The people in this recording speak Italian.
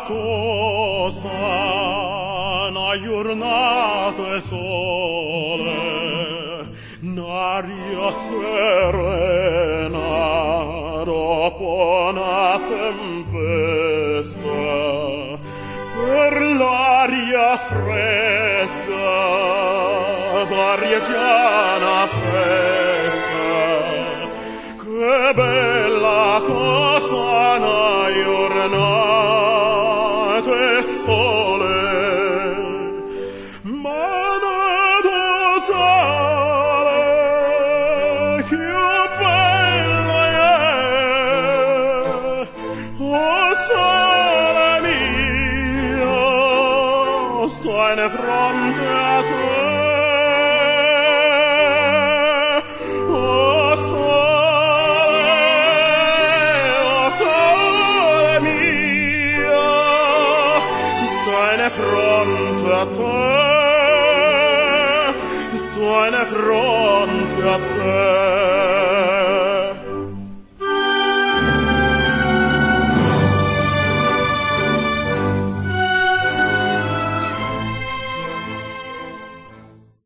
cosa una giornata e sole, n'aria serena dopo una tempesta, per l'aria fresca d'aria chiana fresca, che bella cosa una giornata e sole. Sto in fronte a te, oh sole mio, sto in fronte a te, sto in fronte a te.